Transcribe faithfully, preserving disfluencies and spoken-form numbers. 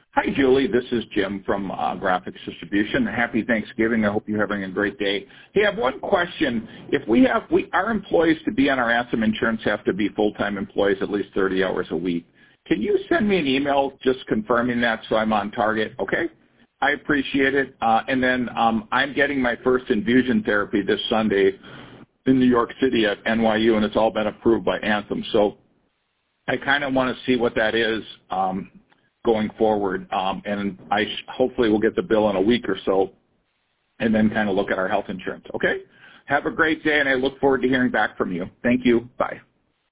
Hi, Julie. This is Jim from uh, Graphics Distribution. Happy Thanksgiving. I hope you're having a great day. Hey, I have one question. If we have, we, our employees to be on our Anthem insurance have to be full-time employees at least thirty hours a week. Can you send me an email just confirming that so I'm on target? Okay? I appreciate it. Uh, and then um, I'm getting my first infusion therapy this Sunday in New York City at N Y U, and it's all been approved by Anthem. So I kind of want to see what that is um, going forward, um, and I sh- hopefully will get the bill in a week or so and then kind of look at our health insurance. Okay? Have a great day, and I look forward to hearing back from you. Thank you. Bye.